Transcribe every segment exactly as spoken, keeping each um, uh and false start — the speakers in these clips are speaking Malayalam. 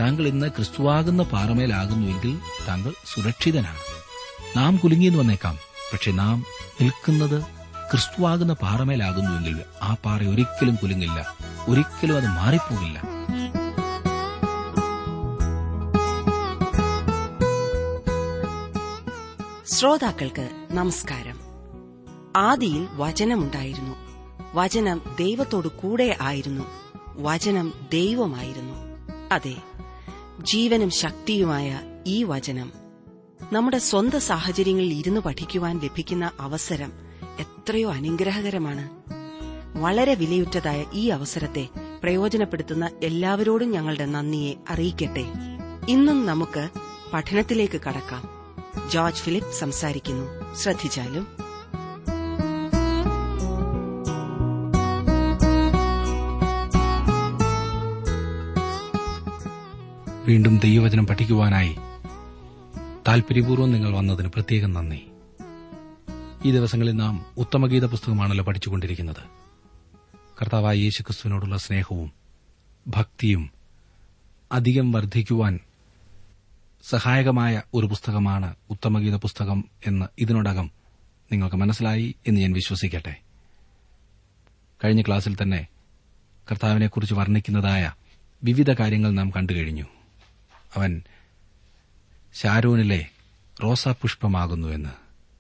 താങ്കൾ ഇന്ന് ക്രിസ്തുവാകുന്ന പാറമേലാകുന്നുവെങ്കിൽ താങ്കൾ സുരക്ഷിതനാണ്. നാം കുലുങ്ങിയെന്ന് വന്നേക്കാം, പക്ഷെ നാം നിൽക്കുന്നത് ക്രിസ്തുവാകുന്ന പാറമേലാകുന്നുവെങ്കിൽ ആ പാറ ഒരിക്കലും കുലുങ്ങില്ല, ഒരിക്കലും അത് മാറിപ്പോകില്ല. ശ്രോതാക്കൾക്ക് നമസ്കാരം. ആദിയിൽ വചനമുണ്ടായിരുന്നു. വചനം ദൈവത്തോടു കൂടെ ആയിരുന്നു. വചനം ദൈവമായിരുന്നു. അതെ, ജീവനും ശക്തിയുമായ ഈ വചനം നമ്മുടെ സ്വന്തം സാഹചര്യങ്ങളിൽ ഇരുന്ന് പഠിക്കുവാൻ ലഭിക്കുന്ന അവസരം എത്രയോ അനുഗ്രഹകരമാണ്. വളരെ വിലയുറ്റതായ ഈ അവസരത്തെ പ്രയോജനപ്പെടുത്തുന്ന എല്ലാവരോടും ഞങ്ങളുടെ നന്ദിയെ അറിയിക്കട്ടെ. ഇന്നും നമുക്ക് പഠനത്തിലേക്ക് കടക്കാം. ജോർജ് ഫിലിപ്പ് സംസാരിക്കുന്നു. ശ്രദ്ധിച്ചാലും. വീണ്ടും ദൈവവചനം പഠിക്കുവാനായി താൽപര്യപൂർവ്വം നിങ്ങൾ വന്നതിന് പ്രത്യേകം നന്ദി. ഈ ദിവസങ്ങളിൽ നാം ഉത്തമഗീത പുസ്തകമാണല്ലോ പഠിച്ചുകൊണ്ടിരിക്കുന്നത്. കർത്താവായ യേശുക്രിസ്തുവിനോടുള്ള സ്നേഹവും ഭക്തിയും അധികം വർദ്ധിക്കുവാൻ സഹായകമായ ഒരു പുസ്തകമാണ് ഉത്തമഗീത പുസ്തകം എന്ന് ഇതിനോടകം നിങ്ങൾക്ക് മനസ്സിലായി എന്ന് ഞാൻ വിശ്വസിക്കട്ടെ. കഴിഞ്ഞ ക്ലാസ്സിൽ തന്നെ കർത്താവിനെക്കുറിച്ച് വർണ്ണിക്കുന്നതായ വിവിധ കാര്യങ്ങൾ നാം കണ്ടുകഴിഞ്ഞു. അവൻ ശാരോനിലെ റോസാപുഷ്പമാകുന്നുവെന്ന്,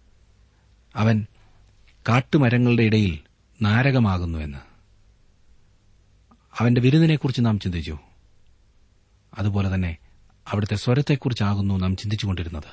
അവൻ കാട്ടുമരങ്ങളുടെ ഇടയിൽ നാരകമാകുന്നുവെന്ന്, അവന്റെ വിരുന്നിനെക്കുറിച്ച് നാം ചിന്തിച്ചു. അതുപോലെ തന്നെ അവിടുത്തെ സ്വരത്തെക്കുറിച്ചാകുന്നു നാം ചിന്തിച്ചുകൊണ്ടിരുന്നത്.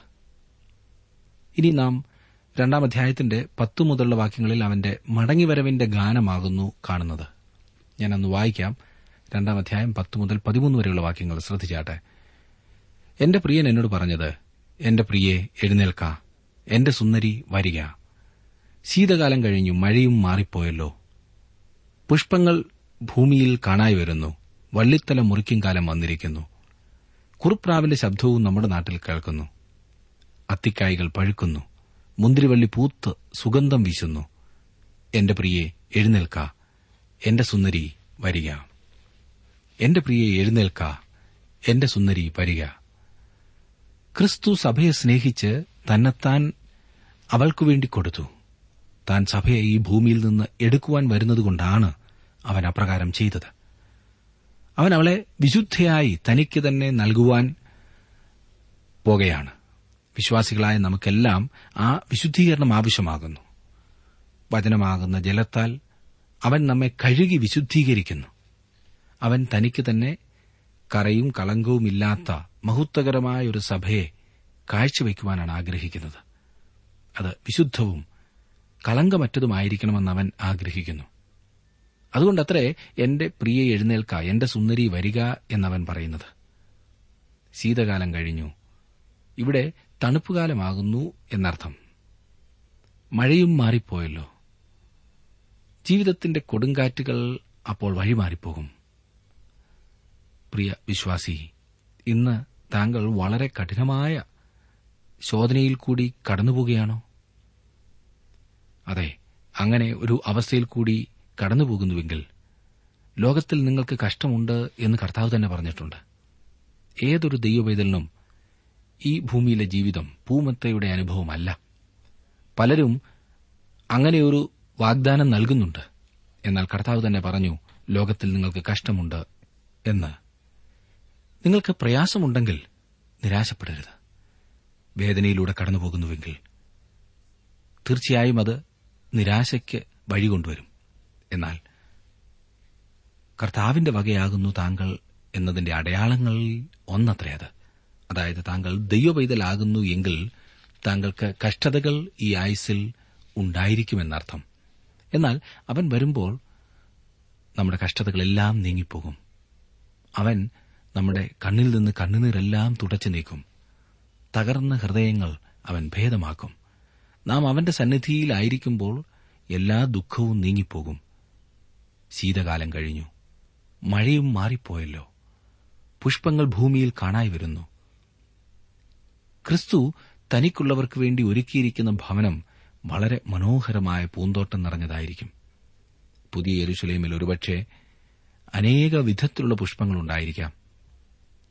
ഇനി നാം രണ്ടാം അധ്യായത്തിന്റെ പത്തു മുതലുള്ള വാക്യങ്ങളിൽ അവന്റെ മടങ്ങിവരവിന്റെ ഗാനമാകുന്നു കാണുന്നത്. ഞാൻ അന്ന് വായിക്കാം. രണ്ടാം അധ്യായം പത്ത് മുതൽ പതിമൂന്ന് വരെയുള്ള വാക്യങ്ങൾ ശ്രദ്ധിച്ചാട്ടെ. എന്റെ പ്രിയൻ എന്നോട് പറഞ്ഞത്, എന്റെ പ്രിയെ എഴുന്നേൽക്ക, എന്റെ സുന്ദരി വരിക. ശീതകാലം കഴിഞ്ഞു, മഴയും മാറിപ്പോയല്ലോ. പുഷ്പങ്ങൾ ഭൂമിയിൽ കാണായി വരുന്നു, വള്ളിത്തല മുറിക്കും കാലം വന്നിരിക്കുന്നു. കുറുപ്രാവിന്റെ ശബ്ദവും നമ്മുടെ നാട്ടിൽ കേൾക്കുന്നു. അത്തിക്കായ്കൾ പഴുക്കുന്നു, മുന്തിരിവള്ളി പൂത്ത് സുഗന്ധം വീശുന്നു. എന്റെ പ്രിയെ എഴുന്നേൽക്ക, എന്റെ സുന്ദരി വരിക. എന്റെ പ്രിയെ എഴുന്നേൽക്ക, എന്റെ സുന്ദരി വരിക. ക്രിസ്തു സഭയെ സ്നേഹിച്ച് തന്നെത്താൻ അവൾക്കുവേണ്ടി കൊടുത്തു. താൻ സഭയെ ഈ ഭൂമിയിൽ നിന്ന് എടുക്കുവാൻ വരുന്നതുകൊണ്ടാണ് അവൻ അപ്രകാരം ചെയ്തത്. അവൻ അവളെ വിശുദ്ധയായി തനിക്ക് തന്നെ നൽകുവാൻ പോകുകയാണ്. വിശ്വാസികളായ നമുക്കെല്ലാം ആ വിശുദ്ധീകരണം ആവശ്യമാകുന്നു. വചനമാകുന്ന ജലത്താൽ അവൻ നമ്മെ കഴുകി വിശുദ്ധീകരിക്കുന്നു. അവൻ തനിക്ക് തന്നെ കറയും കളങ്കവുമില്ലാത്ത മഹത്വകരമായ ഒരു സഭയെ കാഴ്ചവെക്കുവാനാണ് ആഗ്രഹിക്കുന്നത്. അത് വിശുദ്ധവും കളങ്കമറ്റതുമായിരിക്കണമെന്ന് അവൻ ആഗ്രഹിക്കുന്നു. അതുകൊണ്ടത്രേ എന്റെ പ്രിയെ എഴുന്നേൽക്ക, എന്റെ സുന്ദരി വരിക എന്നവൻ പറയുന്നത്. ശീതകാലം കഴിഞ്ഞു, ഇവിടെ തണുപ്പുകാലമാകുന്നു എന്നർത്ഥം. മഴയും മാറിപ്പോയല്ലോ. ജീവിതത്തിന്റെ കൊടുങ്കാറ്റുകൾ അപ്പോൾ വഴിമാറിപ്പോകും. പ്രിയ വിശ്വാസി, ഇന്ന് താങ്കൾ വളരെ കഠിനമായ ശോധനയിൽ കൂടി കടന്നുപോകുകയാണോ? അതെ, അങ്ങനെ ഒരു അവസ്ഥയിൽ കൂടി കടന്നുപോകുന്നുവെങ്കിൽ ലോകത്തിൽ നിങ്ങൾക്ക് കഷ്ടമുണ്ട് എന്ന് കർത്താവ് തന്നെ പറഞ്ഞിട്ടുണ്ട്. ഏതൊരു ദൈവവൈതലിനും ഈ ഭൂമിയിലെ ജീവിതം പൂമത്തയുടെ അനുഭവമല്ല. പലരും അങ്ങനെയൊരു വാഗ്ദാനം നൽകുന്നുണ്ട്. എന്നാൽ കർത്താവ് തന്നെ പറഞ്ഞു, ലോകത്തിൽ നിങ്ങൾക്ക് കഷ്ടമുണ്ട് എന്ന്. നിങ്ങൾക്ക് പ്രയാസമുണ്ടെങ്കിൽ നിരാശപ്പെടരുത്. വേദനയിലൂടെ കടന്നുപോകുന്നുവെങ്കിൽ തീർച്ചയായും അത് നിരാശയ്ക്ക് വഴികൊണ്ടുവരും. എന്നാൽ കർത്താവിന്റെ വകയാകുന്നു താങ്കൾ എന്നതിന്റെ അടയാളങ്ങളിൽ ഒന്നത്രേ അത്. അതായത് താങ്കൾ ദൈവപൈതലാകുന്നു എങ്കിൽ താങ്കൾക്ക് കഷ്ടതകൾ ഈ ആയുസ്സിൽ ഉണ്ടായിരിക്കുമെന്നർത്ഥം. എന്നാൽ അവൻ വരുമ്പോൾ നമ്മുടെ കഷ്ടതകളെല്ലാം നീങ്ങിപ്പോകും. അവൻ നമ്മുടെ കണ്ണിൽ നിന്ന് കണ്ണുനീരെല്ലാം തുടച്ചു നീക്കും. തകർന്ന ഹൃദയങ്ങൾ അവൻ ഭേദമാക്കും. നാം അവന്റെ സന്നിധിയിലായിരിക്കുമ്പോൾ എല്ലാ ദുഃഖവും നീങ്ങിപ്പോകും. ശീതകാലം കഴിഞ്ഞു, മഴയും മാറിപ്പോയല്ലോ. പുഷ്പങ്ങൾ ഭൂമിയിൽ കാണായി വരുന്നു. ക്രിസ്തു തനിക്കുള്ളവർക്ക് വേണ്ടി ഒരുക്കിയിരിക്കുന്ന ഭവനം വളരെ മനോഹരമായ പൂന്തോട്ടം നിറഞ്ഞതായിരിക്കും. പുതിയ യെരൂശലേമിൽ ഒരുപക്ഷെ അനേക വിധത്തിലുള്ള പുഷ്പങ്ങളുണ്ടായിരിക്കാം.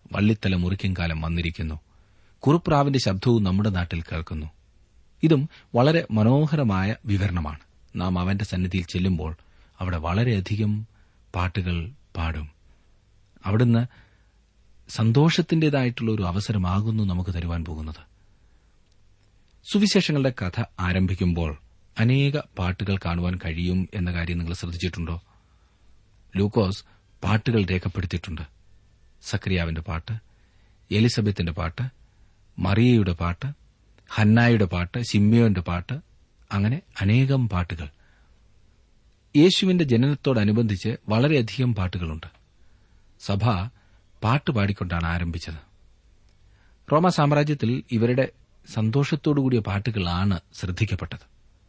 വള്ളിത്തല മുറിക്കും കാലം വന്നിരിക്കുന്നു. കുറുപ്രാവിന്റെ ശബ്ദവും നമ്മുടെ നാട്ടിൽ കേൾക്കുന്നു. ഇതും വളരെ മനോഹരമായ വിവരണമാണ്. നാം അവന്റെ സന്നിധിയിൽ ചെല്ലുമ്പോൾ അവിടെ വളരെയധികം പാട്ടുകൾ പാടും. അവിടുന്ന് സന്തോഷത്തിന്റേതായിട്ടുള്ള ഒരു അവസരമാകുന്നു നമുക്ക് തരുവാൻ പോകുന്നത്. സുവിശേഷങ്ങളുടെ കഥ ആരംഭിക്കുമ്പോൾ അനേക പാട്ടുകൾ കാണുവാൻ കഴിയും എന്ന കാര്യം നിങ്ങൾ ശ്രദ്ധിച്ചിട്ടുണ്ടോ? ലൂക്കോസ് പാട്ടുകൾ രേഖപ്പെടുത്തിയിട്ടുണ്ട്. സക്രിയാവിന്റെ പാട്ട്, എലിസബത്തിന്റെ പാട്ട്, മറിയയുടെ പാട്ട്, ഹന്നായുടെ പാട്ട്, ശിമ്യോന്റെ പാട്ട്, അങ്ങനെ അനേകം പാട്ടുകൾ. യേശുവിന്റെ ജനനത്തോടനുബന്ധിച്ച് വളരെയധികം പാട്ടുകളുണ്ട്. സഭ പാട്ട് പാടിക്കൊണ്ടാണ് ആരംഭിച്ചത്. റോമ സാമ്രാജ്യത്തിൽ ഇവരുടെ സന്തോഷത്തോടുകൂടിയ പാട്ടുകളാണ് ശ്രദ്ധിക്കപ്പെട്ടത്.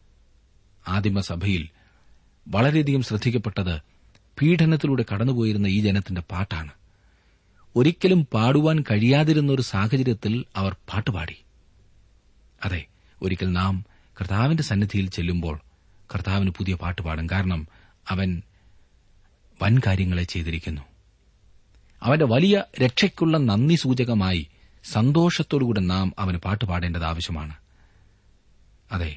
ആദിമസഭയിൽ വളരെയധികം ശ്രദ്ധിക്കപ്പെട്ടത് പീഡനത്തിലൂടെ കടന്നുപോയിരുന്ന ഈ ജനത്തിന്റെ പാട്ടാണ്. ഒരിക്കലും പാടുവാൻ കഴിയാതിരുന്ന ഒരു സാഹചര്യത്തിൽ അവർ പാട്ടുപാടി. അതെ, ഒരിക്കൽ നാം കർത്താവിന്റെ സന്നിധിയിൽ ചെല്ലുമ്പോൾ കർത്താവിന് പുതിയ പാട്ട് പാടും. കാരണം അവൻ വൻ കാര്യങ്ങളെ ചെയ്തിരിക്കുന്നു. അവന്റെ വലിയ രക്ഷയ്ക്കുള്ള നന്ദി സൂചകമായി സന്തോഷത്തോടുകൂടെ നാം അവന് പാട്ട് പാടേണ്ടത് ആവശ്യമാണ്. അതെ,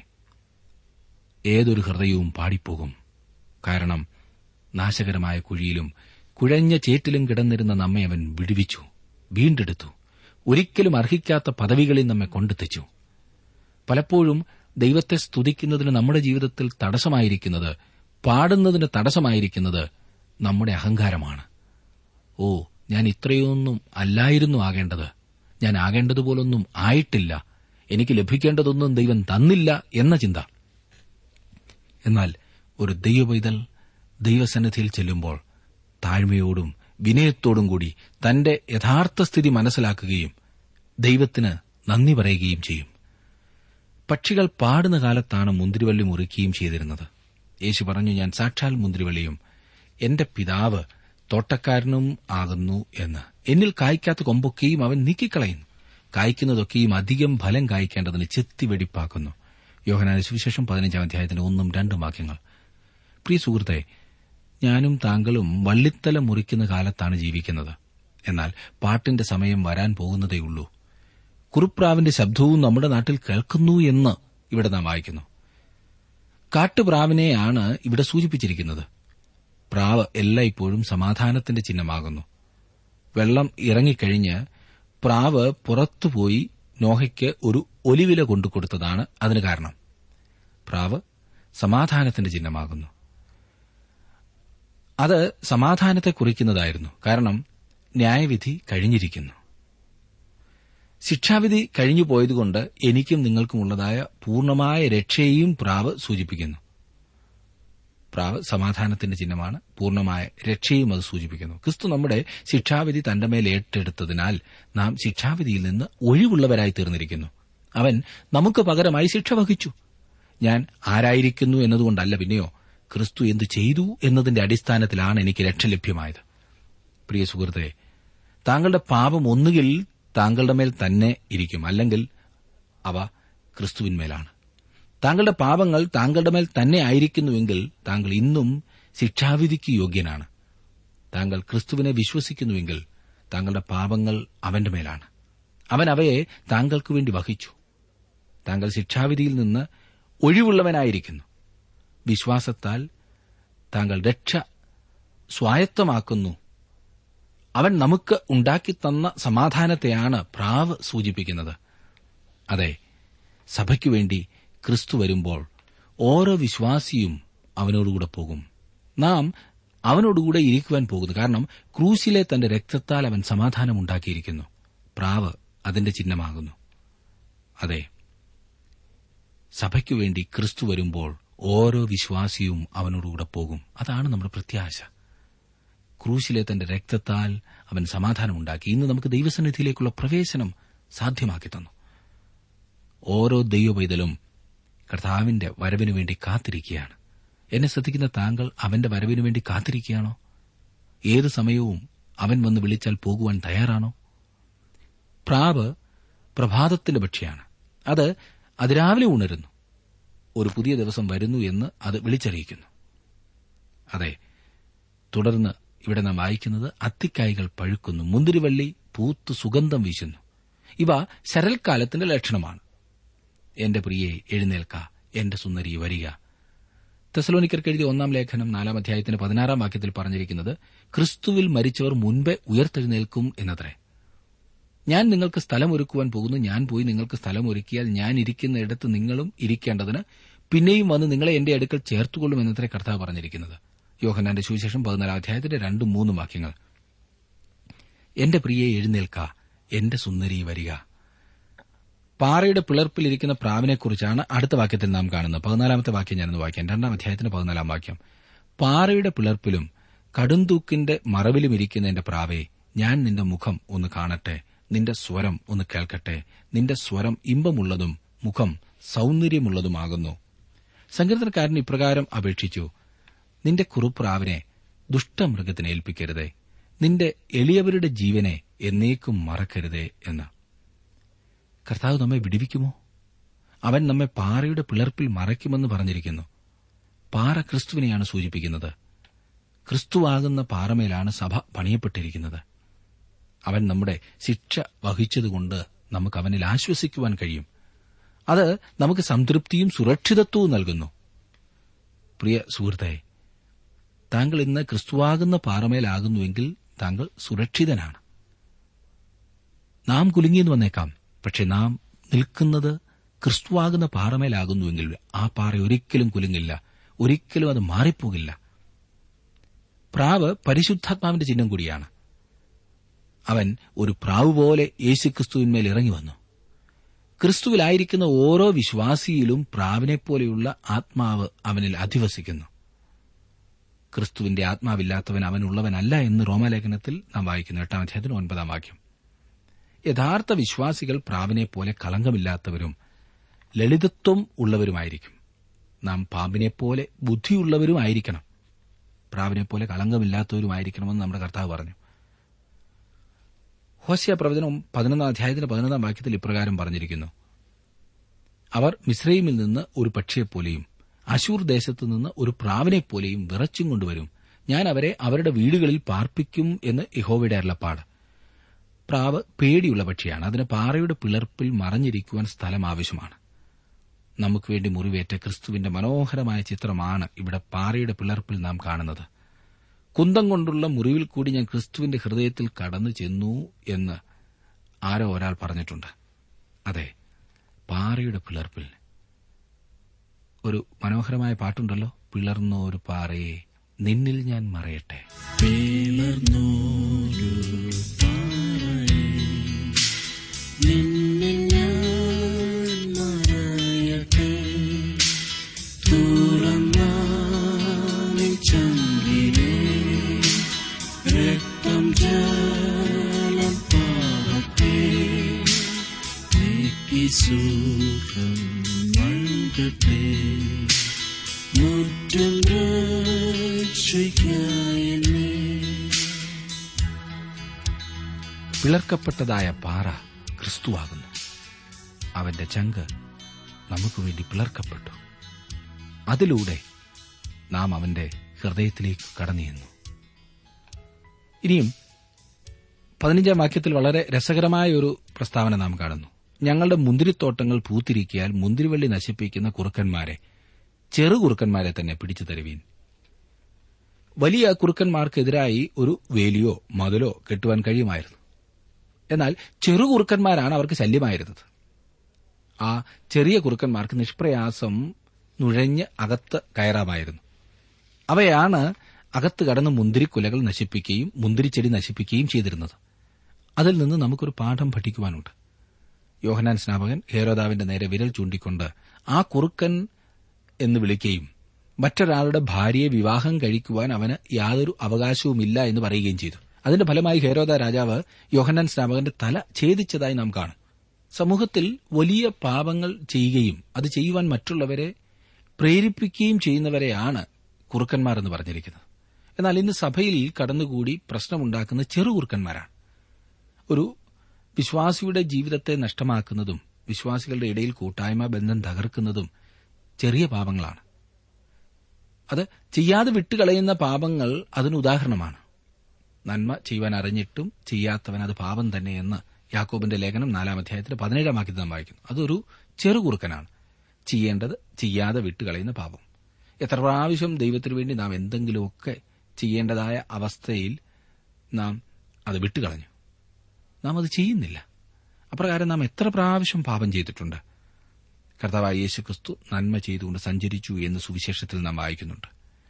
ഏതൊരു ഹൃദയവും പാടിപ്പോകും. കാരണം നാശകരമായ കുഴിയിലും കുഴഞ്ഞ ചേറ്റിലും കിടന്നിരുന്ന നമ്മെ അവൻ വിടുവിച്ചു, വീണ്ടെടുത്തു. ഒരിക്കലും അർഹിക്കാത്ത പദവികളിൽ നമ്മെ കൊണ്ടെത്തിച്ചു. പലപ്പോഴും ദൈവത്തെ സ്തുതിക്കുന്നതിന് നമ്മുടെ ജീവിതത്തിൽ തടസ്സമായിരിക്കുന്നത്, പാടുന്നതിന് തടസ്സമായിരിക്കുന്നത് നമ്മുടെ അഹങ്കാരമാണ്. ഓ, ഞാൻ ഇത്രയൊന്നും അല്ലായിരുന്നു ആകേണ്ടത്, ഞാൻ ആകേണ്ടതുപോലൊന്നും ആയിട്ടില്ല, എനിക്ക് ലഭിക്കേണ്ടതൊന്നും ദൈവം തന്നില്ല എന്ന ചിന്ത. എന്നാൽ ഒരു ദൈവപൈതൽ ദൈവസന്നിധിയിൽ ചെല്ലുമ്പോൾ താഴ്മയോടും വിനയത്തോടും കൂടി തന്റെ യഥാർത്ഥ സ്ഥിതി മനസ്സിലാക്കുകയും ദൈവത്തിന് നന്ദി പറയുകയും ചെയ്യും. പക്ഷികൾ പാടുന്ന കാലത്താണ് മുന്തിരിവള്ളി മുറിക്കുകയും ചെയ്തിരുന്നത്. യേശു പറഞ്ഞു, ഞാൻ സാക്ഷാൽ മുന്തിരിവള്ളിയും എന്റെ പിതാവ് തോട്ടക്കാരനും ആകുന്നു എന്ന്. എന്നിൽ കായ്ക്കാത്ത കൊമ്പൊക്കെയും അവൻ നീക്കിക്കളയുന്നു, കായ്ക്കുന്നതൊക്കെയും അധികം ഫലം കായ്ക്കേണ്ടതിന് ചെത്തിവെടിപ്പാക്കുന്നു. യോഹന്നാന്റെ സുവിശേഷം പതിനഞ്ചാം അധ്യായത്തിന്റെ ഒന്നും രണ്ടും വാക്യങ്ങൾ. പ്രിയ സുഹൃത്തെ, ഞാനും താങ്കളും വള്ളിത്തല മുറിക്കുന്ന കാലത്താണ് ജീവിക്കുന്നത്. എന്നാൽ പാട്ടിന്റെ സമയം വരാൻ പോകുന്നതേയുള്ളൂ. കുറുപ്രാവിന്റെ ശബ്ദവും നമ്മുടെ നാട്ടിൽ കേൾക്കുന്നു എന്ന് ഇവിടെ നാം വായിക്കുന്നു. കാട്ടുപ്രാവിനെയാണ് ഇവിടെ സൂചിപ്പിച്ചിരിക്കുന്നത്. പ്രാവ് എല്ലായ്പ്പോഴും സമാധാനത്തിന്റെ ചിഹ്നമാകുന്നു. വെള്ളം ഇറങ്ങിക്കഴിഞ്ഞ് പ്രാവ് പുറത്തുപോയി നോഹയ്ക്ക് ഒരു ഒലിവില കൊണ്ടുകൊടുത്തതാണ് അതിന് കാരണം. പ്രാവ് സമാധാനത്തിന്റെ ചിഹ്നമാകുന്നു. അത് സമാധാനത്തെ കുറിക്കുന്നതായിരുന്നു. കാരണം ന്യായവിധി കഴിഞ്ഞിരിക്കുന്നു. ശിക്ഷാവിധി കഴിഞ്ഞുപോയതുകൊണ്ട് എനിക്കും നിങ്ങൾക്കുമുള്ളതായ പൂർണ്ണമായ രക്ഷയെയും പ്രാവ് സൂചിപ്പിക്കുന്നു. പ്രാവ് സമാധാനത്തിന്റെ ചിഹ്നമാണ്, പൂർണ്ണമായ രക്ഷയും അത് സൂചിപ്പിക്കുന്നു. ക്രിസ്തു നമ്മുടെ ശിക്ഷാവിധി തന്റെ മേൽ ഏറ്റെടുത്തതിനാൽ നാം ശിക്ഷാവിധിയിൽ നിന്ന് ഒഴിവുള്ളവരായി തീർന്നിരിക്കുന്നു. അവൻ നമുക്ക് പകരമായി ശിക്ഷ വഹിച്ചു. ഞാൻ ആരായിരിക്കുന്നു എന്നതുകൊണ്ടല്ല, പിന്നെയോ ക്രിസ്തു എന്തു ചെയ്തു എന്നതിന്റെ അടിസ്ഥാനത്തിലാണ് എനിക്ക് രക്ഷ ലഭ്യമായത്. പ്രിയ സുഹൃത്തെ, താങ്കളുടെ പാപം ഒന്നുകിൽ താങ്കളുടെ മേൽ തന്നെ ഇരിക്കും, അല്ലെങ്കിൽ അവ ക്രിസ്തുവിന്മേലാണ്. താങ്കളുടെ പാപങ്ങൾ താങ്കളുടെ മേൽ തന്നെ ആയിരിക്കുന്നുവെങ്കിൽ താങ്കൾ ഇന്നും ശിക്ഷാവിധിക്ക് യോഗ്യനാണ്. താങ്കൾ ക്രിസ്തുവിനെ വിശ്വസിക്കുന്നുവെങ്കിൽ താങ്കളുടെ പാപങ്ങൾ അവന്റെ മേലാണ്. അവൻ അവയെ താങ്കൾക്ക് വേണ്ടി വഹിച്ചു. താങ്കൾ ശിക്ഷാവിധിയിൽ നിന്ന് ഒഴിവുള്ളവനായിരിക്കുന്നു. വിശ്വാസത്താൽ താങ്കൾ രക്ഷ സ്വായത്തമാക്കുന്നു. അവൻ നമുക്ക് ഉണ്ടാക്കിത്തന്ന സമാധാനത്തെയാണ് പ്രാവ് സൂചിപ്പിക്കുന്നത്. അതെ, സഭയ്ക്കുവേണ്ടി ക്രിസ്തു വരുമ്പോൾ ഓരോ വിശ്വാസിയും അവനോടുകൂടെ പോകും. നാം അവനോടുകൂടെ ഇരിക്കുവാൻ പോകുന്നു. കാരണം ക്രൂശിലെ തന്റെ രക്തത്താൽ അവൻ സമാധാനമുണ്ടാക്കിയിരിക്കുന്നു. പ്രാവ് അതിന്റെ ചിഹ്നമാകുന്നു. അതെ, സഭയ്ക്കുവേണ്ടി ക്രിസ്തു വരുമ്പോൾ ഓരോ വിശ്വാസിയും അവനോടുകൂടെ പോകും. അതാണ് നമ്മുടെ പ്രത്യാശ. ക്രൂശിലെ തന്റെ രക്തത്താൽ അവൻ സമാധാനമുണ്ടാക്കി. ഇന്ന് നമുക്ക് ദൈവസന്നിധിയിലേക്കുള്ള പ്രവേശനം സാധ്യമാക്കി തന്നു. ഓരോ ദൈവപൈതലും കർത്താവിന്റെ വരവിനു വേണ്ടി കാത്തിരിക്കുകയാണ്. എന്നെ ശ്രദ്ധിക്കുന്ന താങ്കൾ അവന്റെ വരവിനു വേണ്ടി കാത്തിരിക്കുകയാണോ? ഏതു സമയവും അവൻ വന്ന് വിളിച്ചാൽ പോകുവാൻ തയ്യാറാണോ? പ്രാവ് പ്രഭാതത്തിന്റെ പക്ഷിയാണ്. അത് അതിരാവിലെ ഉണരുന്നു. ഒരു പുതിയ ദിവസം വരുന്നു എന്ന് അത് വിളിച്ചറിയിക്കുന്നു. അതെ, തുടർന്ന് ഇവിടെ നാം വായിക്കുന്നത്, അത്തിക്കായ്കൾ പഴുക്കുന്നു, മുന്തിരിവള്ളി പൂത്ത് സുഗന്ധം വീശുന്നു. ഇവ ശരൽക്കാലത്തിന്റെ ലക്ഷണമാണ്. എന്റെ പ്രിയെ എഴുന്നേൽക്ക, എന്റെ സുന്ദരി വരിക. തെസലോനിക്കർക്ക് എഴുതിയ ഒന്നാം ലേഖനം നാലാം അധ്യായത്തിന് പതിനാറാം വാക്യത്തിൽ പറഞ്ഞിരിക്കുന്നത് ക്രിസ്തുവിൽ മരിച്ചവർ മുൻപേ ഉയർത്തെഴുന്നേൽക്കും എന്നത്രേ. ഞാൻ നിങ്ങൾക്ക് സ്ഥലമൊരുക്കുവാൻ പോകുന്നു. ഞാൻ പോയി നിങ്ങൾക്ക് സ്ഥലമൊരുക്കിയാൽ ഞാൻ ഇരിക്കുന്ന ഇടത്ത് നിങ്ങളും ഇരിക്കേണ്ടതിന് പിന്നെയും വന്ന് നിങ്ങളെ എന്റെ അടുക്കൽ ചേർത്തുകൊള്ളും എന്നത്രേ കർത്താവ് പറഞ്ഞിരിക്കുന്നത്. യോഹന്നാന്റെ സുവിശേഷം പതിനാലാം അധ്യായത്തിന്റെ രണ്ടും മൂന്നും വാക്യങ്ങൾ. എന്റെ പ്രിയെ എഴുന്നേൽക്ക, എന്റെ സുന്ദരി വരിക. പാറയുടെ പിളർപ്പിലിരിക്കുന്ന പ്രാവിനെക്കുറിച്ചാണ് അടുത്ത വാക്യത്തിൽ നാം കാണുന്നത്. പതിനാലാമത്തെ വാക്യം ഞാനൊന്ന് വാക്യം രണ്ടാം അധ്യായത്തിന്റെ പതിനാലാം വാക്യം. പാറയുടെ പിളർപ്പിലും കടുംതൂക്കിന്റെ മറവിലും ഇരിക്കുന്ന എന്റെ പ്രാവേ, ഞാൻ നിന്റെ മുഖം ഒന്ന് കാണട്ടെ, നിന്റെ സ്വരം ഒന്ന് കേൾക്കട്ടെ. നിന്റെ സ്വരം ഇമ്പമുള്ളതും മുഖം സൌന്ദര്യമുള്ളതുമാകുന്നു. സങ്കീർത്തനക്കാരൻ ഇപ്രകാരം അപേക്ഷിച്ചു, നിന്റെ കുറുപ്രാവിനെ ദുഷ്ടമൃഗത്തിന് ഏൽപ്പിക്കരുതേ, നിന്റെ എളിയവരുടെ ജീവനെ എന്നേക്കും മറക്കരുതേ എന്ന്. കർത്താവ് നമ്മെ വിടുവിക്കുമോ? അവൻ നമ്മെ പാറയുടെ പിളർപ്പിൽ മറയ്ക്കുമെന്ന് പറഞ്ഞിരിക്കുന്നു. പാറ ക്രിസ്തുവിനെയാണ് സൂചിപ്പിക്കുന്നത്. ക്രിസ്തുവാകുന്ന പാറമേലാണ് സഭ പണിയപ്പെട്ടിരിക്കുന്നത്. അവൻ നമ്മുടെ ശിക്ഷ വഹിച്ചതുകൊണ്ട് നമുക്ക് അവനിൽ ആശ്വസിക്കുവാൻ കഴിയും. അത് നമുക്ക് സംതൃപ്തിയും സുരക്ഷിതത്വവും നൽകുന്നു. പ്രിയ സുഹൃത്തേ, താങ്കൾ ഇന്ന് ക്രിസ്തുവാകുന്ന പാറമേലാകുന്നുവെങ്കിൽ താങ്കൾ സുരക്ഷിതനാണ്. നാം കുലുങ്ങിയെന്ന് വന്നേക്കാം, പക്ഷെ നാം നിൽക്കുന്നത് ക്രിസ്തുവാകുന്ന പാറമേലാകുന്നുവെങ്കിൽ ആ പാറ ഒരിക്കലും കുലുങ്ങില്ല, ഒരിക്കലും അത് മാറിപ്പോകില്ല. പ്രാവ് പരിശുദ്ധാത്മാവിന്റെ ചിഹ്നം കൂടിയാണ്. അവൻ ഒരു പ്രാവ് പോലെ യേശുക്രിസ്തുവിന്മേൽ ഇറങ്ങി വന്നു. ക്രിസ്തുവിലായിരിക്കുന്ന ഓരോ വിശ്വാസിയിലും പ്രാവിനെപ്പോലെയുള്ള ആത്മാവ് അവനിൽ അധിവസിക്കുന്നു. ക്രിസ്തുവിന്റെ ആത്മാവില്ലാത്തവൻ അവനുള്ളവനല്ല എന്ന് റോമാലേഖനത്തിൽ നാം വായിക്കുന്നു. എട്ടാം അധ്യായത്തിന് ഒൻപതാം വാക്യം. യഥാർത്ഥ വിശ്വാസികൾ പ്രാവിനെപ്പോലെ കളങ്കമില്ലാത്തവരും ലളിതത്വം ഉള്ളവരുമായിരിക്കും. നാം പാമ്പിനെപ്പോലെ ബുദ്ധിയുള്ളവരുമായിരിക്കണം, പ്രാവിനെപ്പോലെ കളങ്കമില്ലാത്തവരുമായിരിക്കണമെന്ന് നമ്മുടെ കർത്താവ് പറഞ്ഞു. ഹോശേയ പ്രവചനം പതിനൊന്നാം അധ്യായത്തിന്റെ പതിനൊന്നാം വാക്യത്തിൽ ഇപ്രകാരം പറഞ്ഞിരിക്കുന്നു, അവർ മിസ്രയീമിൽ നിന്ന് ഒരു പക്ഷിയെപ്പോലെയും അശൂർ ദേശത്തുനിന്ന് ഒരു പ്രാവിനെപ്പോലെയും വിറച്ചും കൊണ്ടുവരും. ഞാൻ അവരെ അവരുടെ വീടുകളിൽ പാർപ്പിക്കും എന്ന് യഹോവയുടെ അരുളപ്പാട്. പ്രാവ് പേടിയുള്ള പക്ഷിയാണ്. അതിന് പാറയുടെ പിളർപ്പിൽ മറഞ്ഞിരിക്കുവാൻ സ്ഥലം ആവശ്യമാണ്. നമുക്ക് വേണ്ടി മുറിവേറ്റ ക്രിസ്തുവിന്റെ മനോഹരമായ ചിത്രമാണ് ഇവിടെ പാറയുടെ പിളർപ്പിൽ നാം കാണുന്നത്. കുന്തം കൊണ്ടുള്ള മുറിവിൽ കൂടി ഞാൻ ക്രിസ്തുവിന്റെ ഹൃദയത്തിൽ കടന്നു ചെന്നു എന്ന് ആരോ ഒരാൾ പറഞ്ഞിട്ടുണ്ട്. അതെ, പാറയുടെ പിളർപ്പിൽ. ഒരു മനോഹരമായ പാട്ടുണ്ടല്ലോ, പിളർന്നൊരു പാറയെ നിന്നിൽ ഞാൻ മറയട്ടെ. നിന്നിൽ ഞാൻ മറയട്ടെ, തുറന്ന ചങ്കിലെ രക്തം ജലം പാവത്തെ നീക്കി സുഖം നൽകട്ടെ, മുറ്റും രക്ഷയ്ക്കായെന്നെ. പിളർക്കപ്പെട്ടതായ പാറ ക്രിസ്തുവാകുന്നു. അവന്റെ ചങ്ക് നമുക്ക് വേണ്ടി പിളർക്കപ്പെട്ടു. അതിലൂടെ നാം അവന്റെ ഹൃദയത്തിലേക്ക് കടന്നുചെന്നു. ഇനിയും പതിനഞ്ചാം വാക്യത്തിൽ വളരെ രസകരമായ ഒരു പ്രസ്താവന നാം കാണുന്നു. ഞങ്ങളുടെ മുന്തിരിത്തോട്ടങ്ങൾ പൂത്തിരിക്കിയാൽ മുന്തിരിവള്ളി നശിപ്പിക്കുന്ന കുറുക്കന്മാരെ, ചെറു കുറുക്കന്മാരെ തന്നെ പിടിച്ചു തരുവീൻ. വലിയ കുറുക്കന്മാർക്കെതിരായി ഒരു വേലിയോ മതിലോ കെട്ടുവാൻ കഴിയുമായിരുന്നു. എന്നാൽ ചെറു കുറുക്കന്മാരാണ് അവർക്ക് ശല്യമായിരുന്നത്. ആ ചെറിയ കുറുക്കന്മാർക്ക് നിഷ്പ്രയാസം നുഴഞ്ഞ് അകത്ത് കയറാമായിരുന്നു. അവയാണ് അകത്ത് കടന്ന് മുന്തിരിക്കുലകൾ നശിപ്പിക്കുകയും മുന്തിരിച്ചെടി നശിപ്പിക്കുകയും ചെയ്തിരുന്നത്. അതിൽ നിന്ന് നമുക്കൊരു പാഠം പഠിക്കുവാനുണ്ട്. യോഹന്നാൻ സ്നാപകൻ ഹേരോദാവിന്റെ നേരെ വിരൽ ചൂണ്ടിക്കൊണ്ട് ആ കുറുക്കൻ എന്ന് വിളിക്കുകയും മറ്റൊരാളുടെ ഭാര്യയെ വിവാഹം കഴിക്കുവാൻ അവന് യാതൊരു അവകാശവുമില്ല എന്ന് പറയുകയും ചെയ്തു. അതിന്റെ ഫലമായി ഹേരോദ രാജാവ് യോഹന്നാൻ സ്നാപകന്റെ തല ഛേദിച്ചതായി നാം കാണും. സമൂഹത്തിൽ വലിയ പാപങ്ങൾ ചെയ്യുകയും അത് ചെയ്യുവാൻ മറ്റുള്ളവരെ പ്രേരിപ്പിക്കുകയും ചെയ്യുന്നവരെയാണ് കുറുക്കന്മാർ എന്ന് പറഞ്ഞിരിക്കുന്നത്. എന്നാൽ ഇന്ന് സഭയിൽ കടന്നുകൂടി പ്രശ്നമുണ്ടാക്കുന്ന ചെറു കുറുക്കന്മാരാണ്. ഒരു വിശ്വാസിയുടെ ജീവിതത്തെ നഷ്ടമാക്കുന്നതും വിശ്വാസികളുടെ ഇടയിൽ കൂട്ടായ്മ ബന്ധം തകർക്കുന്നതും ചെറിയ പാപങ്ങളാണ്. അത് ചെയ്യാതെ വിട്ടുകളയുന്ന പാപങ്ങൾ അതിന് ഉദാഹരണമാണ്. നന്മ ചെയ്യുവാൻ അറിഞ്ഞിട്ടും ചെയ്യാത്തവൻ അത് പാപം തന്നെയെന്ന് യാക്കോബിന്റെ ലേഖനം നാലാം അധ്യായത്തിൽ പതിനേഴാം വാക്യത്തിൽ നാം വായിക്കുന്നു. അതൊരു ചെറുകുറുക്കനാണ്. ചെയ്യേണ്ടത് ചെയ്യാതെ വിട്ടുകളയുന്ന പാപം. എത്ര പ്രാവശ്യം ദൈവത്തിനു വേണ്ടി നാം എന്തെങ്കിലുമൊക്കെ ചെയ്യേണ്ടതായ അവസ്ഥയിൽ നാം അത് വിട്ടുകളഞ്ഞു. നാം അത് ചെയ്യുന്നില്ല. അപ്രകാരം നാം എത്ര പ്രാവശ്യം പാപം ചെയ്തിട്ടുണ്ട്. കർത്താവായ യേശുക്രിസ്തു നന്മ ചെയ്തുകൊണ്ട് സഞ്ചരിച്ചു എന്ന് സുവിശേഷത്തിൽ നാം വായിക്കുന്നുണ്ട്.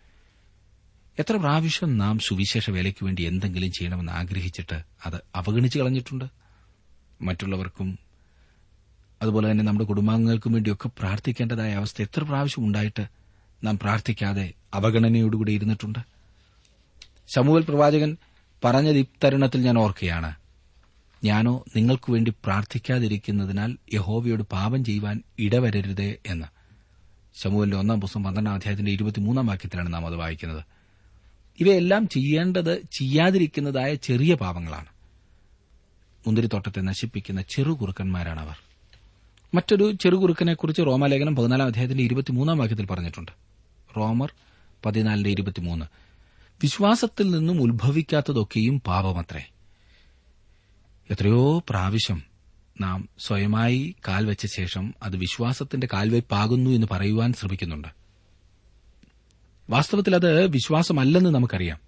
എത്ര പ്രാവശ്യം നാം സുവിശേഷ വേലയ്ക്ക് വേണ്ടി എന്തെങ്കിലും ചെയ്യണമെന്ന് ആഗ്രഹിച്ചിട്ട് അത് അവഗണിച്ചു കളഞ്ഞിട്ടുണ്ട്. മറ്റുള്ളവർക്കും അതുപോലെ തന്നെ നമ്മുടെ കുടുംബാംഗങ്ങൾക്കും വേണ്ടിയൊക്കെ പ്രാർത്ഥിക്കേണ്ടതായ അവസ്ഥ എത്ര പ്രാവശ്യം ഉണ്ടായിട്ട് നാം പ്രാർത്ഥിക്കാതെ അവഗണനയോടുകൂടി ഇരുന്നിട്ടുണ്ട്. ശമൂവേൽ പ്രവാചകൻ പറഞ്ഞത് ഇത്തരുണത്തിൽ ഞാൻ ഓർക്കുകയാണ്, ഞാനോ നിങ്ങൾക്കു വേണ്ടി പ്രാർത്ഥിക്കാതിരിക്കുന്നതിനാൽ യഹോവയോട് പാപം ചെയ്യുവാൻ ഇടവരരുതേ എന്ന്. ശമൂവേലിന്റെ ഒന്നാം പുസ്തകം പന്ത്രണ്ടാം അധ്യായത്തിന്റെ ഇരുപത്തിമൂന്നാം വാക്യത്തിലാണ് നാം അത് വായിക്കുന്നത്. ഇവയെല്ലാം ചെയ്യേണ്ടത് ചെയ്യാതിരിക്കുന്നതായ ചെറിയ പാപങ്ങളാണ്. മുന്തിരിത്തോട്ടത്തെ നശിപ്പിക്കുന്ന ചെറുകുറുക്കന്മാരാണ് അവർ. മറ്റൊരു ചെറുകുറുക്കനെക്കുറിച്ച് റോമാലേഖനം പതിനാലാം അധ്യായത്തിന്റെ ഇരുപത്തിമൂന്നാം വാക്യത്തിൽ പറഞ്ഞിട്ടുണ്ട്. റോമർ പതിനാലിന്റെ ഇരുപത്തിമൂന്ന്, വിശ്വാസത്തിൽ നിന്നും ഉത്ഭവിക്കാത്തതൊക്കെയും പാപമത്രേ. എത്രയോ പ്രാവശ്യം നാം സ്വയമായി കാൽവെച്ച ശേഷം അത് വിശ്വാസത്തിന്റെ കാൽവയ്പാകുന്നു എന്ന് പറയുവാൻ ശ്രമിക്കുന്നുണ്ട്. വാസ്തവത്തിൽ അത് വിശ്വാസമല്ലെന്ന് നമുക്കറിയാം.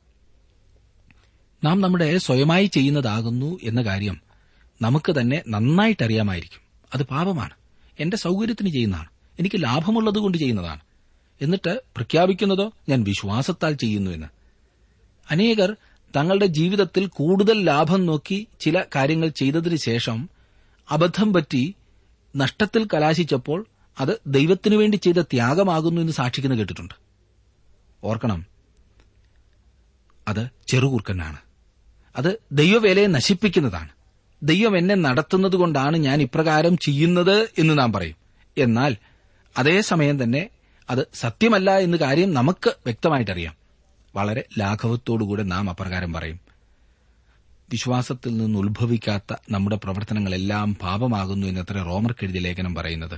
നാം നമ്മുടെ സ്വയമായി ചെയ്യുന്നതാകുന്നു എന്ന കാര്യം നമുക്ക് തന്നെ നന്നായിട്ടറിയാമായിരിക്കും. അത് പാപമാണ്. എന്റെ സൌകര്യത്തിന് ചെയ്യുന്നതാണ്, എനിക്ക് ലാഭമുള്ളതുകൊണ്ട് ചെയ്യുന്നതാണ്. എന്നിട്ട് പ്രഖ്യാപിക്കുന്നതോ ഞാൻ വിശ്വാസത്താൽ ചെയ്യുന്നു എന്ന്. അനേകർ തങ്ങളുടെ ജീവിതത്തിൽ കൂടുതൽ ലാഭം നോക്കി ചില കാര്യങ്ങൾ ചെയ്തതിനു ശേഷം അബദ്ധം പറ്റി നഷ്ടത്തിൽ കലാശിച്ചപ്പോൾ അത് ദൈവത്തിനു വേണ്ടി ചെയ്ത ത്യാഗമാകുന്നു എന്ന് സാക്ഷിക്കുന്ന കേട്ടിട്ടുണ്ട്. ഓർക്കണം, അത് ചെറുകുറുക്കനാണ്. അത് ദൈവവേലയെ നശിപ്പിക്കുന്നതാണ്. ദൈവം എന്നെ നടത്തുന്നതുകൊണ്ടാണ് ഞാൻ ഇപ്രകാരം ചെയ്യുന്നത് എന്ന് നാം പറയും. എന്നാൽ അതേസമയം തന്നെ അത് സത്യമല്ല എന്ന കാര്യം നമുക്ക് വ്യക്തമായിട്ടറിയാം. വളരെ ലാഘവത്തോടുകൂടെ നാം അപ്രകാരം പറയും. വിശ്വാസത്തിൽ നിന്ന് ഉത്ഭവിക്കാത്ത നമ്മുടെ പ്രവർത്തനങ്ങളെല്ലാം പാപമാകുന്നു എന്നത്ര റോമർക്കെഴുതിയ ലേഖനം പറയുന്നത്.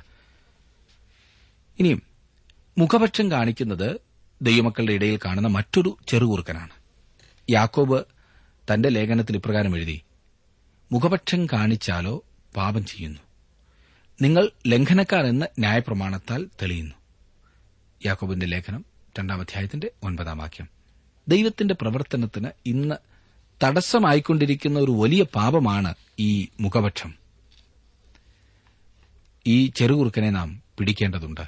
ഇനിയും മുഖപക്ഷം കാണിക്കുന്നത് ദൈവമക്കളുടെ ഇടയിൽ കാണുന്ന മറ്റൊരു ചെറുകുറുക്കനാണ്. യാക്കോബ് തന്റെ ലേഖനത്തിൽ ഇപ്രകാരം എഴുതി, മുഖപക്ഷം കാണിച്ചാലോ പാപം ചെയ്യുന്നു, നിങ്ങൾ ലംഘനക്കാർ എന്ന് ന്യായപ്രമാണത്താൽ തെളിയുന്നു. യാക്കോബിന്റെ ലേഖനം രണ്ടാം അധ്യായത്തിന്റെ ഒൻപതാം വാക്യം. ദൈവത്തിന്റെ പ്രവർത്തനത്തിന് ഇന്ന് തടസ്സമായിക്കൊണ്ടിരിക്കുന്ന ഒരു വലിയ പാപമാണ് ഈ മുഖപക്ഷം. ഈ ചെറുകുറുക്കനെ നാം പിടിക്കേണ്ടതുണ്ട്.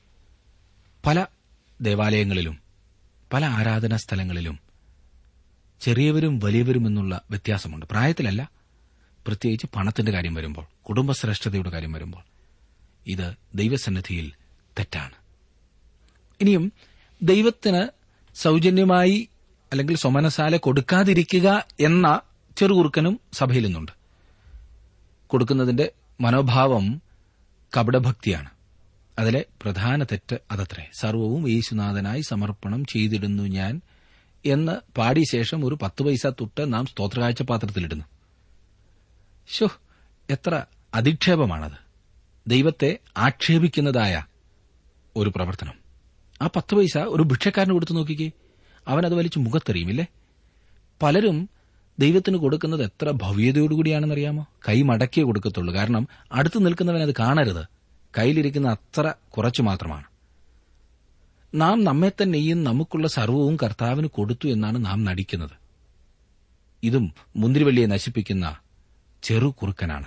പല ദേവാലയങ്ങളിലും പല ആരാധനാ സ്ഥലങ്ങളിലും ചെറിയവരും വലിയവരും എന്നുള്ള വ്യത്യാസമുണ്ട്. പ്രായത്തിലല്ല, പ്രത്യേകിച്ച് പണത്തിന്റെ കാര്യം വരുമ്പോൾ, കുടുംബശ്രേഷ്ഠതയുടെ കാര്യം വരുമ്പോൾ ഇത് ദൈവസന്നിധിയിൽ തെറ്റാണ്. ഇനിയും ദൈവത്തിന് സൌജന്യമായി അല്ലെങ്കിൽ സ്വമനസാലെ കൊടുക്കാതിരിക്കുക എന്ന ചെറുകുറുക്കനും സഭയിൽ നിന്നുണ്ട്. കൊടുക്കുന്നതിന്റെ മനോഭാവം കപടഭക്തിയാണ്. അതിലെ പ്രധാന തെറ്റ് അതത്രേ. സർവവും യേശുനാഥനായി സമർപ്പണം ചെയ്തിടുന്നു ഞാൻ എന്ന് പാടിയ ശേഷം ഒരു പത്ത് പൈസ തൊട്ട് നാം സ്തോത്രകാഴ്ച പാത്രത്തിലിടുന്നു. ശോ, എത്ര അധിക്ഷേപമാണത്! ദൈവത്തെ ആക്ഷേപിക്കുന്നതായ ഒരു പ്രവർത്തനം. ആ പത്ത് പൈസ ഒരു ഭിക്ഷക്കാരന് കൊടുത്തു നോക്കിക്കേ, അവനത് വലിച്ചു മുഖത്തെറിയുമില്ലേ? പലരും ദൈവത്തിന് കൊടുക്കുന്നത് എത്ര ഭവ്യതയോടുകൂടിയാണെന്നറിയാമോ? കൈ മടക്കിയേ കൊടുക്കത്തുള്ളൂ. കാരണം അടുത്ത് നിൽക്കുന്നവൻ അത് കാണരുത്. കയ്യിലിരിക്കുന്ന അത്ര കുറച്ചു മാത്രമാണ്. നാം നമ്മെ തന്നെയും നമുക്കുള്ള സർവ്വവും കർത്താവിന് കൊടുത്തു എന്നാണ് നാം നടിക്കുന്നത്. ഇതും മുന്തിരിവള്ളിയെ നശിപ്പിക്കുന്ന ചെറുകുറുക്കനാണ്.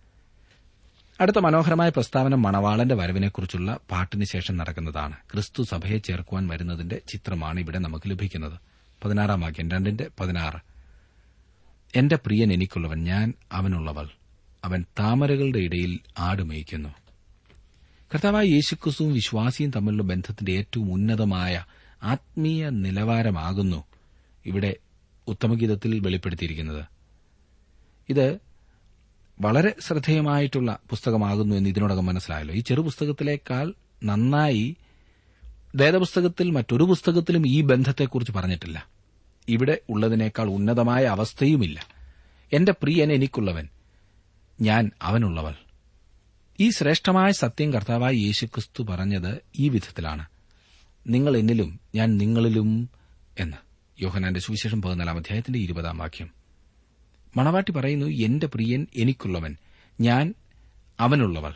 അടുത്ത മനോഹരമായ പ്രസ്താവന മണവാളന്റെ വരവിനെക്കുറിച്ചുള്ള പാട്ടിന് ശേഷം നടക്കുന്നതാണ്. ക്രിസ്തു സഭയെ ചേർക്കുവാൻ വരുന്നതിന്റെ ചിത്രമാണ് ഇവിടെ നമുക്ക് ലഭിക്കുന്നത്. പതിനാറാം വാക്യം, രണ്ടിന്റെ പതിനാറ്. എന്റെ പ്രിയൻ എനിക്കുള്ളവൻ, ഞാൻ അവനുള്ളവൾ, അവൻ താമരകളുടെ ഇടയിൽ ആടുമേയ്ക്കുന്നു. കർത്താവായ യേശുക്രിസ്തുവും വിശ്വാസിയും തമ്മിലുള്ള ബന്ധത്തിന്റെ ഏറ്റവും ഉന്നതമായ ആത്മീയ നിലവാരമാകുന്നു ഇവിടെ ഉത്തമഗീതത്തിൽ വെളിപ്പെടുത്തിയിരിക്കുന്നത്. ഇത് വളരെ ശ്രദ്ധേയമായിട്ടുള്ള പുസ്തകമാകുന്നു എന്ന് ഇതിനോടകം മനസ്സിലായല്ലോ. ഈ ചെറു പുസ്തകത്തിലേക്കാൾ നന്നായി വേദപുസ്തകത്തിൽ മറ്റൊരു പുസ്തകത്തിലും ഈ ബന്ധത്തെക്കുറിച്ച് പറഞ്ഞിട്ടില്ല. ഇവിടെ ഉള്ളതിനേക്കാൾ ഉന്നതമായ അവസ്ഥയുമില്ല. എന്റെ പ്രിയൻ എനിക്കുള്ളവൻ, ഞാൻ അവനുള്ളവൾ. ഈ ശ്രേഷ്ഠമായ സത്യം കർത്താവായ യേശുക്രിസ്തു പറഞ്ഞത് ഈ വിധത്തിലാണ്, നിങ്ങൾ എന്നിലും ഞാൻ നിങ്ങളിലും എന്ന്. യോഹന്നാന്റെ സുവിശേഷം പതിനാലാം അധ്യായത്തിന്റെ ഇരുപതാം വാക്യം. മണവാട്ടി പറയുന്നു, എന്റെ പ്രിയൻ എനിക്കുള്ളവൻ, ഞാൻ അവനുള്ളവൾ.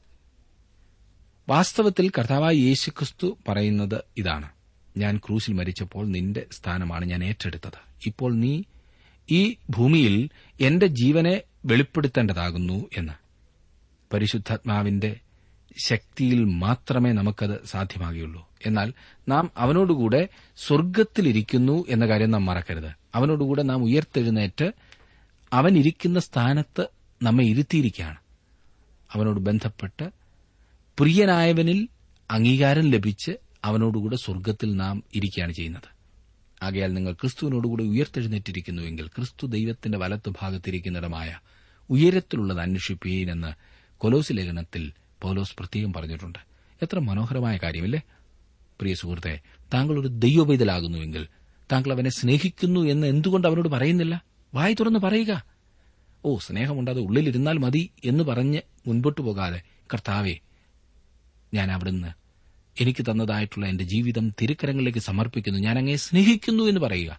വാസ്തവത്തിൽ കർത്താവായ യേശുക്രിസ്തു പറയുന്നത് ഇതാണ്: ഞാൻ ക്രൂശിൽ മരിച്ചപ്പോൾ നിന്റെ സ്ഥാനമാണ് ഞാൻ ഏറ്റെടുത്തത്. ഇപ്പോൾ നീ ഈ ഭൂമിയിൽ എന്റെ ജീവനെ വെളിപ്പെടുത്തേണ്ടതാകുന്നു എന്ന്. പരിശുദ്ധാത്മാവിന്റെ ശക്തിയിൽ മാത്രമേ നമുക്കത് സാധ്യമാകുകയുള്ളൂ. എന്നാൽ നാം അവനോടുകൂടെ സ്വർഗ്ഗത്തിലിരിക്കുന്നു എന്ന കാര്യം നാം മറക്കരുത്. അവനോടുകൂടെ നാം ഉയർത്തെഴുന്നേറ്റ് അവൻ ഇരിക്കുന്ന സ്ഥാനത്ത് നമ്മെ ഇരുത്തിയിരിക്കുകയാണ്. അവനോട് ബന്ധപ്പെട്ട് പ്രിയനായവനിൽ അംഗീകാരം ലഭിച്ച് അവനോടുകൂടെ സ്വർഗ്ഗത്തിൽ നാം ഇരിക്കുകയാണ് ചെയ്യുന്നത്. ആകയാൽ നിങ്ങൾ ക്രിസ്തുവിനോടുകൂടെ ഉയർത്തെഴുന്നേറ്റിരിക്കുന്നുവെങ്കിൽ ക്രിസ്തു ദൈവത്തിന്റെ വലത്തുഭാഗത്തിരിക്കുന്നിടമായ ഉയരത്തിലുള്ളത് അന്വേഷിപ്പീനെന്ന് കൊലോസ്യ ലേഖനത്തിൽ പൗലോസ് പ്രത്യേകം പറഞ്ഞിട്ടുണ്ട്. എത്ര മനോഹരമായ കാര്യമില്ലേ? പ്രിയ സുഹൃത്തെ, താങ്കൾ ഒരു ദൈവപൈതലാകുന്നുവെങ്കിൽ താങ്കൾ അവനെ സ്നേഹിക്കുന്നു എന്ന് എന്തുകൊണ്ട് അവനോട് പറയുന്നില്ല? വായി തുറന്ന് പറയുക. ഓ, സ്നേഹമുണ്ട്, അത് ഉള്ളിലിരുന്നാൽ മതി എന്ന് പറഞ്ഞ് മുൻപോട്ടു പോകാതെ, കർത്താവേ, ഞാൻ അവിടുന്ന് എനിക്ക് തന്നതായിട്ടുള്ള എന്റെ ജീവിതം തിരുക്കരങ്ങളിലേക്ക് സമർപ്പിക്കുന്നു, ഞാൻ അങ്ങയെ സ്നേഹിക്കുന്നു എന്ന് പറയുക.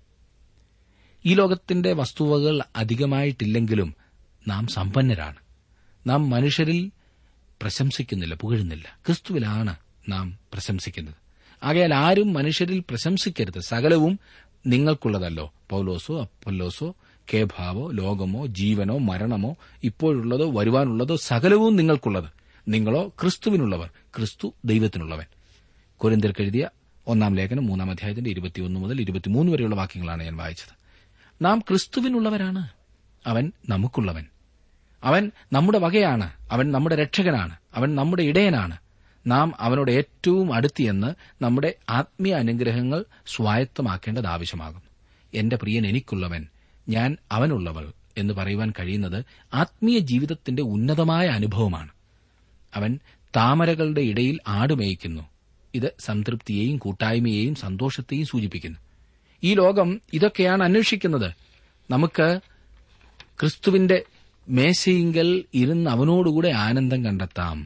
ഈ ലോകത്തിന്റെ വസ്തുവകൾ അധികമായിട്ടില്ലെങ്കിലും നാം സമ്പന്നരാണ്. നാം മനുഷ്യരിൽ പ്രശംസിക്കുന്നില്ല, പുകഴുന്നില്ല. ക്രിസ്തുവിലാണ് നാം പ്രശംസിക്കുന്നത്. ആകയാൽ ആരും മനുഷ്യരിൽ പ്രശംസിക്കരുത്. സകലവും നിങ്ങൾക്കുള്ളതല്ലോ. പൌലോസോ അപ്പൊല്ലോസോ കേഭാവോ ലോകമോ ജീവനോ മരണമോ ഇപ്പോഴുള്ളതോ വരുവാനുള്ളതോ സകലവും നിങ്ങൾക്കുള്ളത്. നിങ്ങളോ ക്രിസ്തുവിനുള്ളവർ, ക്രിസ്തു ദൈവത്തിനുള്ളവൻ. കൊരിന്ത്യർക്ക് എഴുതിയ ഒന്നാം ലേഖനം മൂന്നാം അധ്യായത്തിന്റെ ഇരുപത്തിയൊന്ന് മുതൽ ഇരുപത്തിമൂന്ന് വരെയുള്ള വാക്യങ്ങളാണ് ഞാൻ വായിച്ചത്. നാം ക്രിസ്തുവിനുള്ളവരാണ്. അവൻ നമുക്കുള്ളവൻ. അവൻ നമ്മുടെ വകയാണ്. അവൻ നമ്മുടെ രക്ഷകനാണ്. അവൻ നമ്മുടെ ഇടയനാണ്. നാം അവനോട് ഏറ്റവും അടുത്തിയെന്ന് നമ്മുടെ ആത്മീയ അനുഗ്രഹങ്ങൾ സ്വായത്തമാക്കേണ്ടത് ആവശ്യമാകുന്നു. എന്റെ പ്രിയൻ എനിക്കുള്ളവൻ, ഞാൻ അവനുള്ളവൾ എന്ന് പറയുവാൻ കഴിയുന്നത് ആത്മീയ ജീവിതത്തിന്റെ ഉന്നതമായ അനുഭവമാണ്. അവൻ താമരകളുടെ ഇടയിൽ ആടുമേയ്ക്കുന്നു. ഇത് സംതൃപ്തിയെയും കൂട്ടായ്മയെയും സന്തോഷത്തെയും സൂചിപ്പിക്കുന്നു. ഈ ലോകം ഇതൊക്കെയാണ് അന്വേഷിക്കുന്നത്. നമുക്ക് ക്രിസ്തുവിന്റെ മേശയിങ്കൽ ഇരുന്ന് അവനോടുകൂടെ ആനന്ദം കണ്ടെത്താം.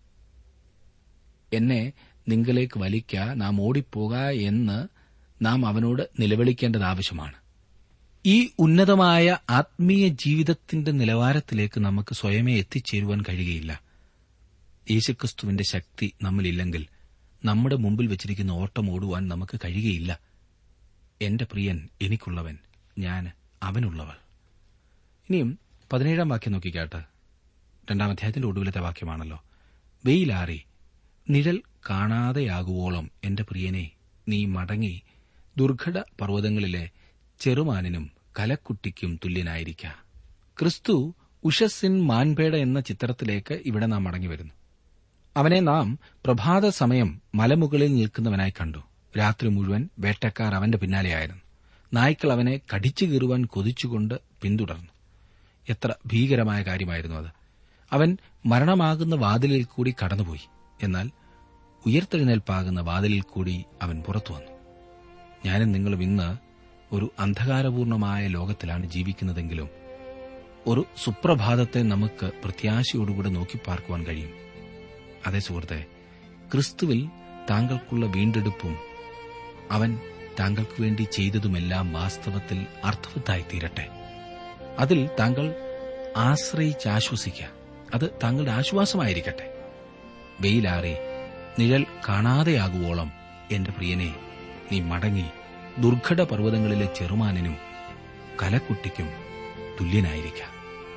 എന്നെ നിങ്ങളിലേക്ക് വലിക്ക, നാം ഓടിപ്പോക എന്ന് നാം അവനോട് നിലവിളിക്കേണ്ടത് ആവശ്യമാണ്. ഈ ഉന്നതമായ ആത്മീയ ജീവിതത്തിന്റെ നിലവാരത്തിലേക്ക് നമുക്ക് സ്വയമേ എത്തിച്ചേരുവാൻ കഴിയുകയില്ല. യേശുക്രിസ്തുവിന്റെ ശക്തി നമ്മളില്ലെങ്കിൽ നമ്മുടെ മുമ്പിൽ വെച്ചിരിക്കുന്ന ഓട്ടം ഓടുവാൻ നമുക്ക് കഴിയുകയില്ല. എന്റെ പ്രിയൻ എനിക്കുള്ളവൻ, ഞാൻ അവനുള്ളവൾ. ഇനിയും പതിനേഴാം വാക്യം നോക്കിക്കാട്ട്. രണ്ടാം അധ്യായത്തിന്റെ ഒടുവിലത്തെ വാക്യമാണല്ലോ. വെയിലാറി നിഴൽ കാണാതെയാകുവോളം എന്റെ പ്രിയനെ നീ മടങ്ങി ദുർഘട പർവ്വതങ്ങളിലെ ചെറുമാനിനും കലക്കുട്ടിക്കും തുല്യനായിരിക്ക. ക്രിസ്തു ഉഷസ്സിൻ മാൻപേട എന്ന ചിത്രത്തിലേക്ക് ഇവിടെ നാം മടങ്ങിവരുന്നു. അവനെ നാം പ്രഭാത സമയം മലമുകളിൽ നിൽക്കുന്നവനായി കണ്ടു. രാത്രി മുഴുവൻ വേട്ടക്കാർ അവന്റെ പിന്നാലെയായിരുന്നു. നായ്ക്കൾ അവനെ കടിച്ചു കീറുവാൻ കൊതിച്ചുകൊണ്ട് പിന്തുടർന്നു. എത്ര ഭീകരമായ കാര്യമായിരുന്നു അത്! അവൻ മരണമാകുന്ന വാതിലിൽ കൂടി കടന്നുപോയി. എന്നാൽ ഉയർത്തെഴുന്നേൽപ്പാകുന്ന വാതിലിൽ കൂടി അവൻ പുറത്തു വന്നു. ഞാനും നിങ്ങളും ഇന്ന് ഒരു അന്ധകാരപൂർണമായ ലോകത്തിലാണ് ജീവിക്കുന്നതെങ്കിലും ഒരു സുപ്രഭാതത്തെ നമുക്ക് പ്രത്യാശയോടുകൂടെ നോക്കിപ്പാർക്കുവാൻ കഴിയും. അതേ സുഹൃത്തെ, ക്രിസ്തുവിൽ താങ്കൾക്കുള്ള വീണ്ടെടുപ്പും അവൻ താങ്കൾക്ക് വേണ്ടി ചെയ്തതുമെല്ലാം വാസ്തവത്തിൽ അർത്ഥവത്തായിത്തീരട്ടെ. അതിൽ താങ്കൾ ആശ്രയിച്ചാശ്വസിക്കുക. അത് താങ്കളുടെ ആശ്വാസമായിരിക്കട്ടെ. വെയിലാറി നിഴൽ കാണാതെയാകുവോളം എന്റെ പ്രിയനെ നീ മടങ്ങി ദുർഘട പർവ്വതങ്ങളിലെ ചെറുമാനിനും കലക്കുട്ടിക്കും തുല്യനായിരിക്കാം.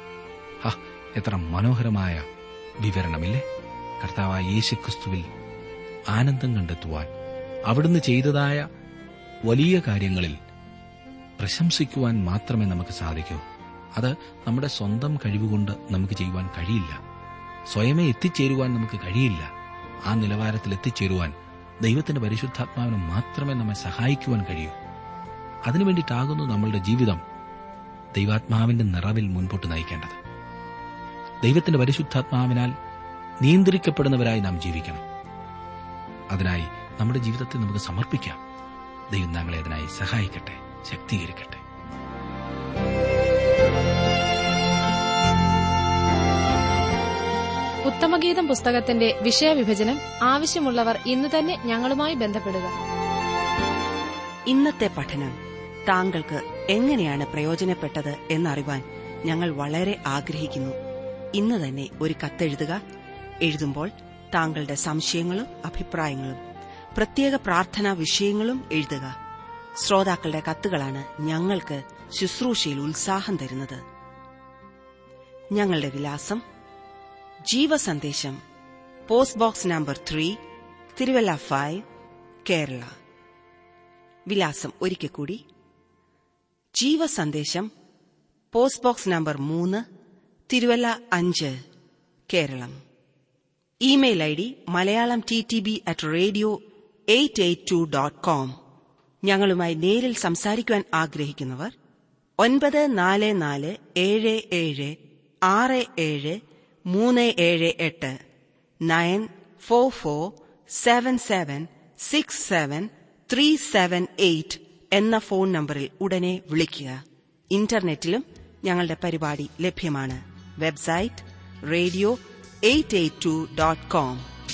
ഹ, എത്ര മനോഹരമായ വിവരണമില്ലേ! കർത്താവായ യേശുക്രിസ്തുവിൽ ആനന്ദം കണ്ടെത്തുവാൻ, അവിടുന്ന് ചെയ്തതായ വലിയ കാര്യങ്ങളിൽ പ്രശംസിക്കുവാൻ മാത്രമേ നമുക്ക് സാധിക്കൂ. അത് നമ്മുടെ സ്വന്തം കഴിവുകൊണ്ട് നമുക്ക് ചെയ്യുവാൻ കഴിയില്ല. സ്വയമേ എത്തിച്ചേരുവാൻ നമുക്ക് കഴിയില്ല. ആ നിലവാരത്തിൽ എത്തിച്ചേരുവാൻ ദൈവത്തിന്റെ പരിശുദ്ധാത്മാവിന് മാത്രമേ നമ്മെ സഹായിക്കുവാൻ കഴിയൂ. അതിനുവേണ്ടിയിട്ടാകുന്നു നമ്മളുടെ ജീവിതം ദൈവാത്മാവിന്റെ നിറവിൽ മുൻപോട്ട് നയിക്കേണ്ടത്. ദൈവത്തിന്റെ പരിശുദ്ധാത്മാവിനാൽ നിയന്ത്രിക്കപ്പെടുന്നവരായി നാം ജീവിക്കണം. അതിനായി നമ്മുടെ ജീവിതത്തെ നമുക്ക് സമർപ്പിക്കാം. ദൈവം ഞങ്ങളെ അതിനായി സഹായിക്കട്ടെ, ശക്തീകരിക്കട്ടെ. ഉത്തമഗീതം പുസ്തകത്തിന്റെ വിഷയവിഭജനം ആവശ്യമുള്ളവർ ഇന്ന് തന്നെ ഞങ്ങളുമായി ബന്ധപ്പെടുക. ഇന്നത്തെ പഠനം താങ്കൾക്ക് എങ്ങനെയാണ് പ്രയോജനപ്പെട്ടത് എന്നറിവാൻ ഞങ്ങൾ വളരെ ആഗ്രഹിക്കുന്നു. ഇന്ന് തന്നെ ഒരു കത്തെഴുതുക. എഴുതുമ്പോൾ താങ്കളുടെ സംശയങ്ങളും അഭിപ്രായങ്ങളും പ്രത്യേക പ്രാർത്ഥനാ വിഷയങ്ങളും എഴുതുക. ശ്രോതാക്കളുടെ കത്തുകളാണ് ഞങ്ങൾക്ക് ശുശ്രൂഷയിൽ ഉത്സാഹം തരുന്നത്. ഞങ്ങളുടെ വിലാസം: Jeevasandesham, post box number three, Thiruvalla five, Kerala. വിലാസം ഒരിക്കൽ കൂടി: ജീവസന്ദേശം, പോസ്റ്റ് ബോക്സ് നമ്പർ മൂന്ന്, തിരുവല്ല അഞ്ച്, Keralam. Email I D Malayalam T T B at radio eight eight two dot com. ഞങ്ങളുമായി നേരിൽ സംസാരിക്കുവാൻ ആഗ്രഹിക്കുന്നവർ ഒൻപത് നാല് നാല് ഏഴ് ഏഴ് ആറ് ഏഴ് മൂന്ന് ഏഴ് എട്ട് nine four four seven seven six seven three seven eight എന്ന ഫോൺ നമ്പറിൽ ഉടനെ വിളിക്കുക. ഇന്റർനെറ്റിലും ഞങ്ങളുടെ പരിപാടി ലഭ്യമാണ്. Website radio eight eight two dot com.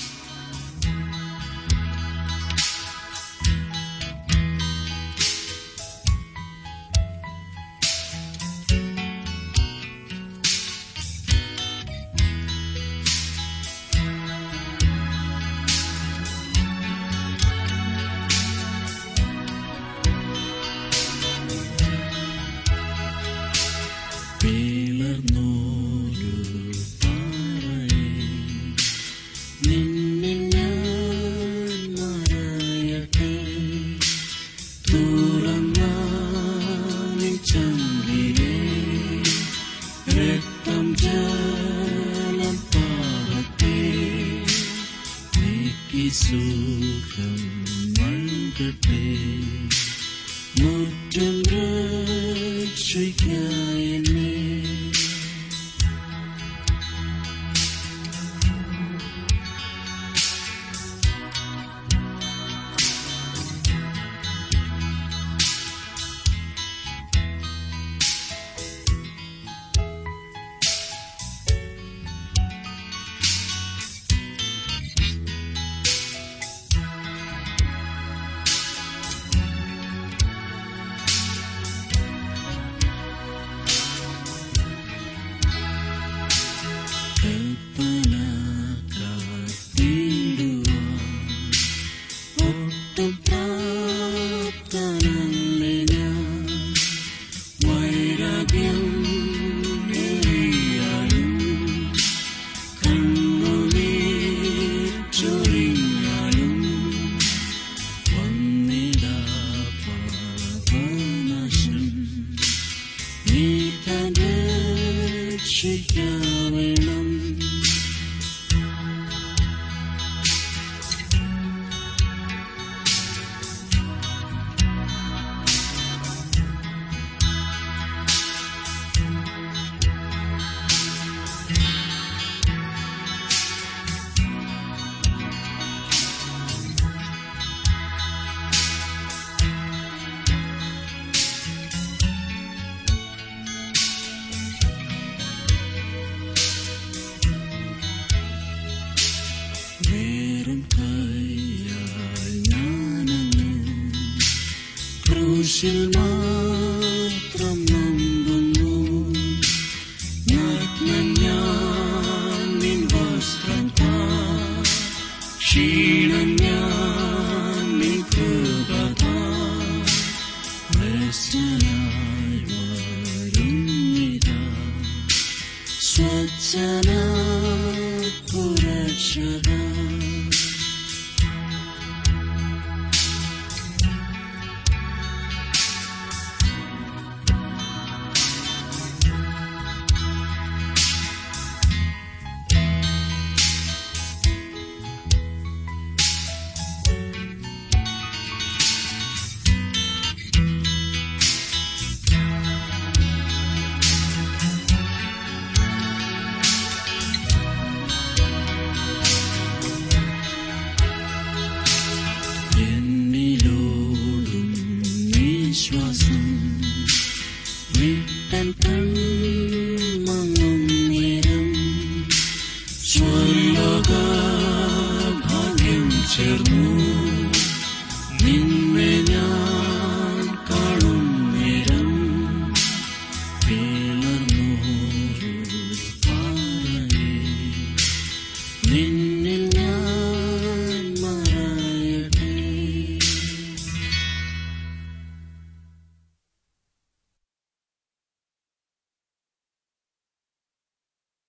ക്രൂശിൽ മാത്രം നമ്പുന്നു നഗ്നൻ ഞാൻ നിൻ വസ്ത്രം താ ക്ഷീണം ഞാൻ നിൻ കൃപ താ വ്യസനായി വരുന്നിതാ സ്വച്ഛന പുരക്ഷത ഭാഗ്യം ചേർന്നു നിന്നെ ഞാൻ നിൻ